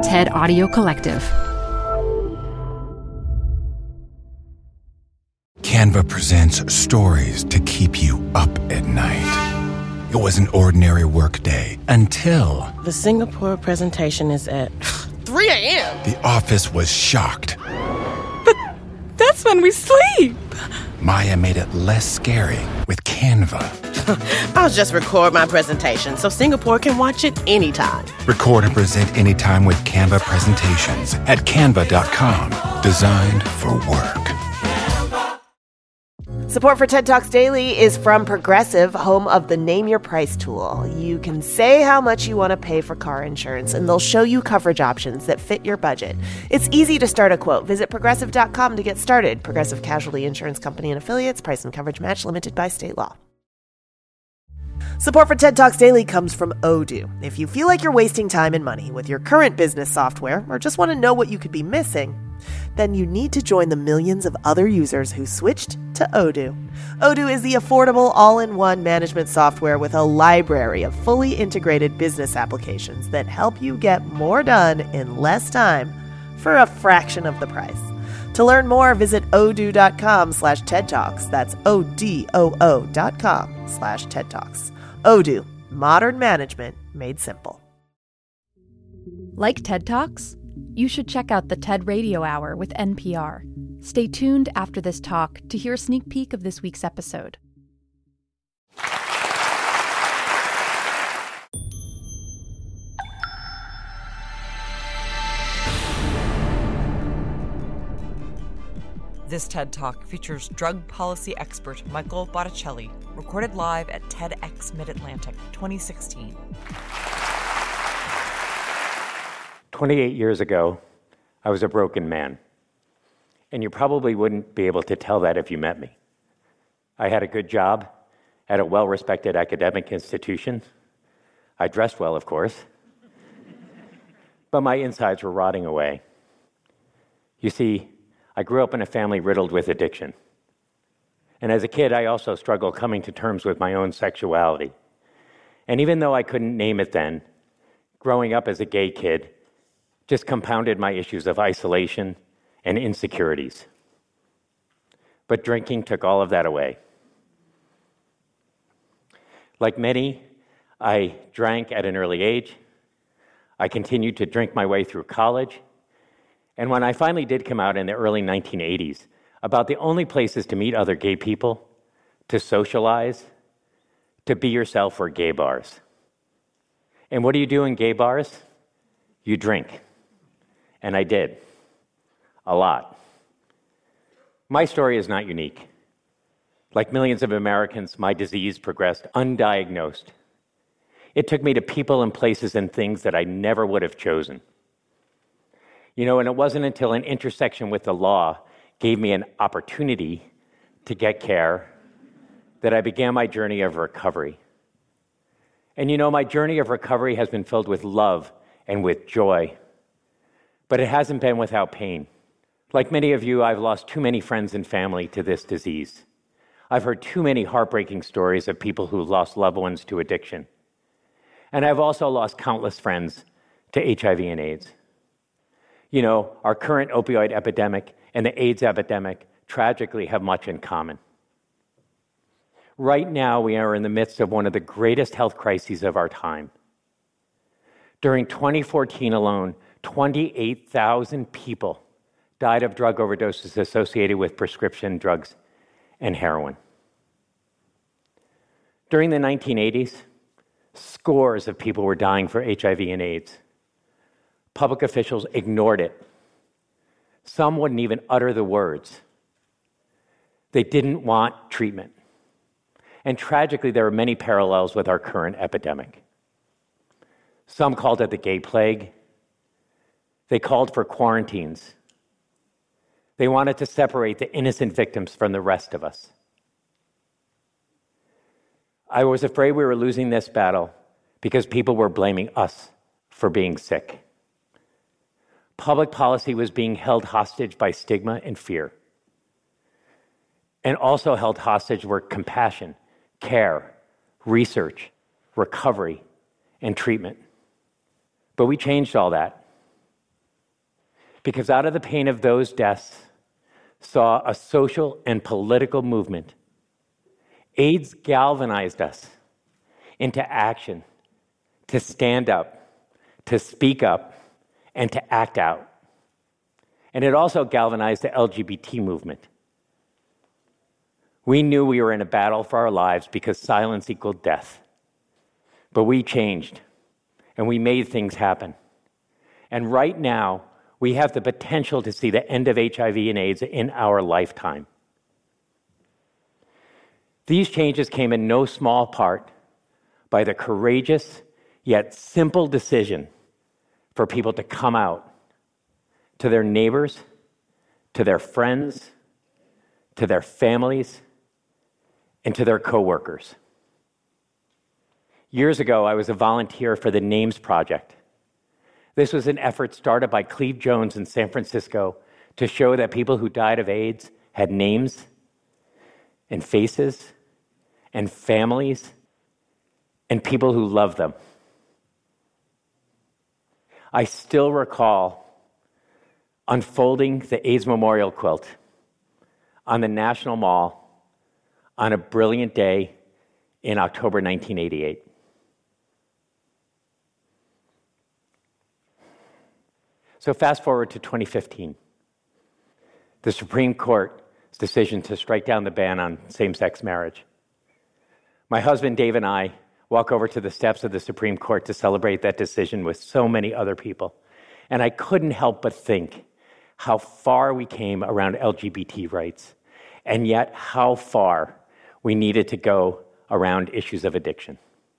TED Audio Collective. Canva presents stories to keep you up at night. It was an ordinary workday until... The Singapore presentation is at 3 a.m. The office was shocked. But that's when we sleep. Maya made it less scary with Canva. I'll just record my presentation so Singapore can watch it anytime. Record and present anytime with Canva presentations at canva.com. Designed for work. Support for TED Talks Daily is from Progressive, home of the Name Your Price tool. You can say how much you want to pay for car insurance, and they'll show you coverage options that fit your budget. It's easy to start a quote. Visit Progressive.com to get started. Progressive Casualty Insurance Company and Affiliates. Price and coverage match limited by state law. Support for TED Talks Daily comes from Odoo. If you feel like you're wasting time and money with your current business software, or just want to know what you could be missing, then you need to join the millions of other users who switched to Odoo. Odoo is the affordable all-in-one management software with a library of fully integrated business applications that help you get more done in less time for a fraction of the price. To learn more, visit odoo.com/TED Talks. That's ODOO.com/TED Talks. Odoo, modern management made simple. Like TED Talks? You should check out the TED Radio Hour with NPR. Stay tuned after this talk to hear a sneak peek of this week's episode. This TED Talk features drug policy expert Michael Botticelli, recorded live at TEDx Mid-Atlantic 2016. 28 years ago, I was a broken man. And you probably wouldn't be able to tell that if you met me. I had a good job at a well-respected academic institution. I dressed well, of course. But my insides were rotting away. You see, I grew up in a family riddled with addiction. And as a kid, I also struggled coming to terms with my own sexuality. And even though I couldn't name it then, growing up as a gay kid just compounded my issues of isolation and insecurities. But drinking took all of that away. Like many, I drank at an early age. I continued to drink my way through college. And when I finally did come out in the early 1980s, about the only places to meet other gay people, to socialize, to be yourself were gay bars. And what do you do in gay bars? You drink. And I did. A lot. My story is not unique. Like millions of Americans, my disease progressed undiagnosed. It took me to people and places and things that I never would have chosen. You know, and it wasn't until an intersection with the law gave me an opportunity to get care that I began my journey of recovery. And you know, my journey of recovery has been filled with love and with joy, but it hasn't been without pain. Like many of you, I've lost too many friends and family to this disease. I've heard too many heartbreaking stories of people who lost loved ones to addiction. And I've also lost countless friends to HIV and AIDS. You know, our current opioid epidemic and the AIDS epidemic tragically have much in common. Right now, we are in the midst of one of the greatest health crises of our time. During 2014 alone, 28,000 people died of drug overdoses associated with prescription drugs and heroin. During the 1980s, scores of people were dying for HIV and AIDS. Public officials ignored it. Some wouldn't even utter the words. They didn't want treatment. And tragically, there are many parallels with our current epidemic. Some called it the gay plague. They called for quarantines. They wanted to separate the innocent victims from the rest of us. I was afraid we were losing this battle because people were blaming us for being sick. Public policy was being held hostage by stigma and fear. And also held hostage were compassion, care, research, recovery, and treatment. But we changed all that. because out of the pain of those deaths saw a social and political movement. AIDS galvanized us into action, to stand up, to speak up, and to act out. And it also galvanized the LGBT movement. We knew we were in a battle for our lives because silence equaled death. But we changed, and we made things happen. And right now, we have the potential to see the end of HIV and AIDS in our lifetime. These changes came in no small part by the courageous yet simple decision for people to come out to their neighbors, to their friends, to their families, and to their coworkers. Years ago, I was a volunteer for the Names Project. This was an effort started by Cleve Jones in San Francisco to show that people who died of AIDS had names and faces and families and people who loved them. I still recall unfolding the AIDS memorial quilt on the National Mall on a brilliant day in October 1988. So fast forward to 2015. The Supreme Court's decision to strike down the ban on same-sex marriage. My husband Dave and I walk over to the steps of the Supreme Court to celebrate that decision with so many other people. And I couldn't help but think how far we came around LGBT rights, and yet how far we needed to go around issues of addiction.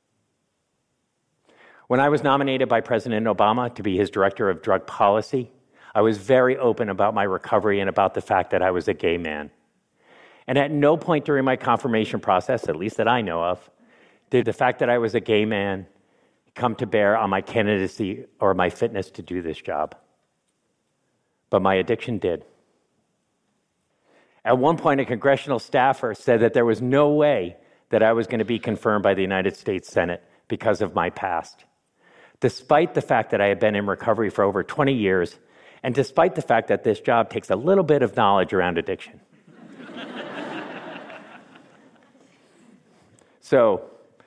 When I was nominated by President Obama to be his director of drug policy, I was very open about my recovery and about the fact that I was a gay man. And at no point during my confirmation process, at least that I know of, did the fact that I was a gay man come to bear on my candidacy or my fitness to do this job. But my addiction did. At one point, a congressional staffer said that there was no way that I was going to be confirmed by the United States Senate because of my past. Despite the fact that I had been in recovery for over 20 years, and despite the fact that this job takes a little bit of knowledge around addiction. So,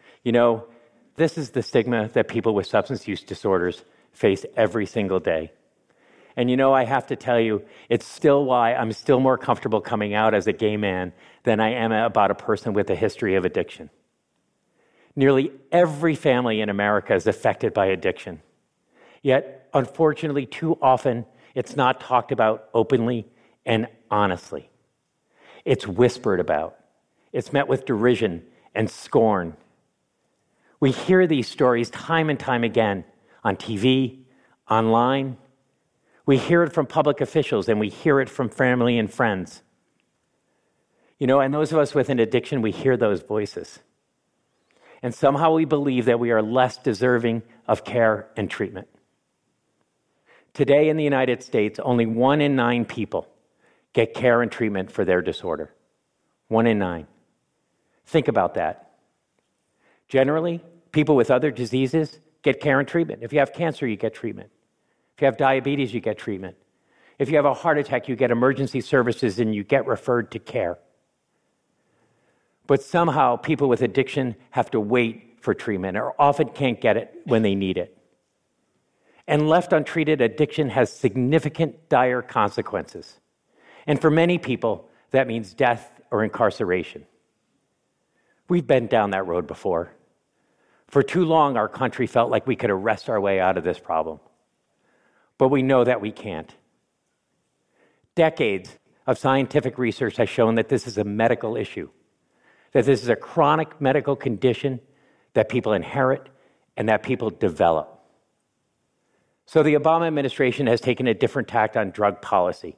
this is the stigma that people with substance use disorders face every single day. And I have to tell you, it's still why I'm still more comfortable coming out as a gay man than I am about a person with a history of addiction. Nearly every family in America is affected by addiction. Yet, unfortunately, too often, it's not talked about openly and honestly. It's whispered about. It's met with derision and scorn. We hear these stories time and time again on TV, online. We hear it from public officials, and we hear it from family and friends. And those of us with an addiction, we hear those voices. And somehow we believe that we are less deserving of care and treatment. Today in the United States, only 1 in 9 people get care and treatment for their disorder. 1 in 9. Think about that. Generally, people with other diseases get care and treatment. If you have cancer, you get treatment. If you have diabetes, you get treatment. If you have a heart attack, you get emergency services and you get referred to care. But somehow, people with addiction have to wait for treatment or often can't get it when they need it. And left untreated, addiction has significant, dire consequences. And for many people, that means death or incarceration. We've been down that road before. For too long, our country felt like we could arrest our way out of this problem. But we know that we can't. Decades of scientific research has shown that this is a medical issue, that this is a chronic medical condition that people inherit and that people develop. So the Obama administration has taken a different tack on drug policy.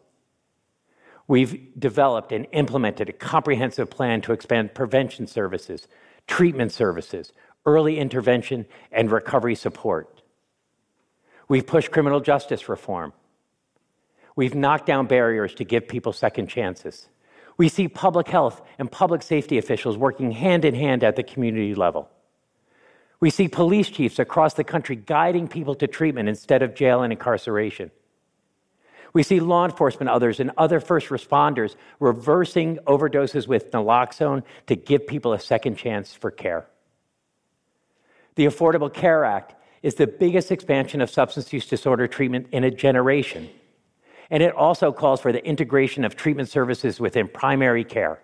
We've developed and implemented a comprehensive plan to expand prevention services, treatment services, early intervention, and recovery support. We've pushed criminal justice reform. We've knocked down barriers to give people second chances. We see public health and public safety officials working hand in hand at the community level. We see police chiefs across the country guiding people to treatment instead of jail and incarceration. We see law enforcement, others, and other first responders reversing overdoses with naloxone to give people a second chance for care. The Affordable Care Act is the biggest expansion of substance use disorder treatment in a generation. And it also calls for the integration of treatment services within primary care.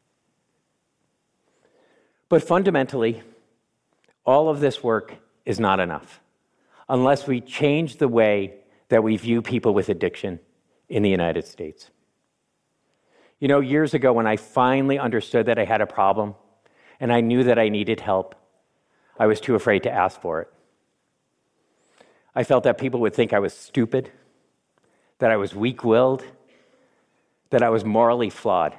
But fundamentally, all of this work is not enough unless we change the way that we view people with addiction in the United States. You know, years ago when I finally understood that I had a problem and I knew that I needed help, I was too afraid to ask for it. I felt that people would think I was stupid, that I was weak-willed, that I was morally flawed.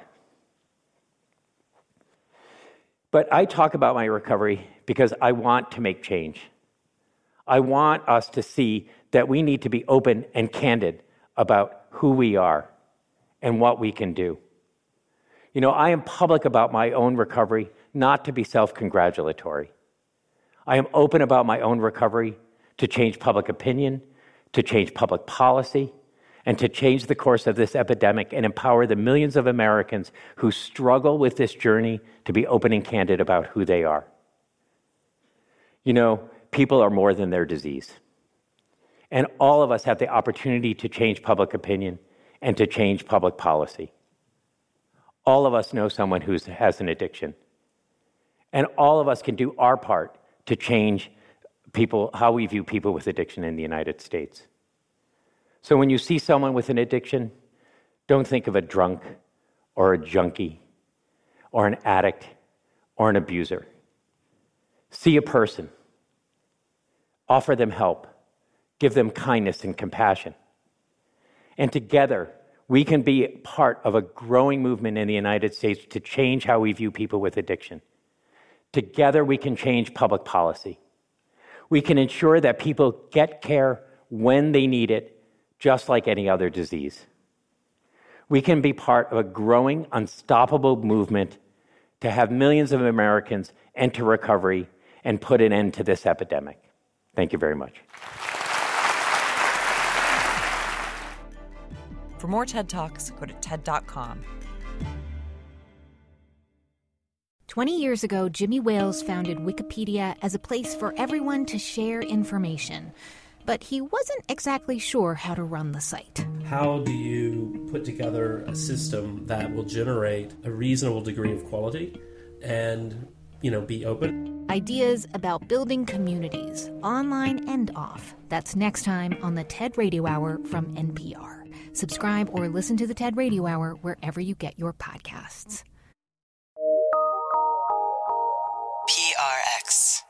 But I talk about my recovery because I want to make change. I want us to see that we need to be open and candid about who we are and what we can do. You know, I am public about my own recovery, not to be self-congratulatory. I am open about my own recovery to change public opinion, to change public policy, and to change the course of this epidemic and empower the millions of Americans who struggle with this journey to be open and candid about who they are. You know, people are more than their disease. And all of us have the opportunity to change public opinion and to change public policy. All of us know someone who has an addiction. And all of us can do our part to change people, how we view people with addiction in the United States. So when you see someone with an addiction, don't think of a drunk or a junkie or an addict or an abuser. See a person. Offer them help. Give them kindness and compassion. And together, we can be part of a growing movement in the United States to change how we view people with addiction. Together, we can change public policy. We can ensure that people get care when they need it, just like any other disease. We can be part of a growing, unstoppable movement to have millions of Americans enter recovery and put an end to this epidemic. Thank you very much. For more TED Talks, go to TED.com. 20 years ago, Jimmy Wales founded Wikipedia as a place for everyone to share information. But he wasn't exactly sure how to run the site. How do you put together a system that will generate a reasonable degree of quality and, be open? Ideas about building communities, online and off. That's next time on the TED Radio Hour from NPR. Subscribe or listen to the TED Radio Hour wherever you get your podcasts. PRX.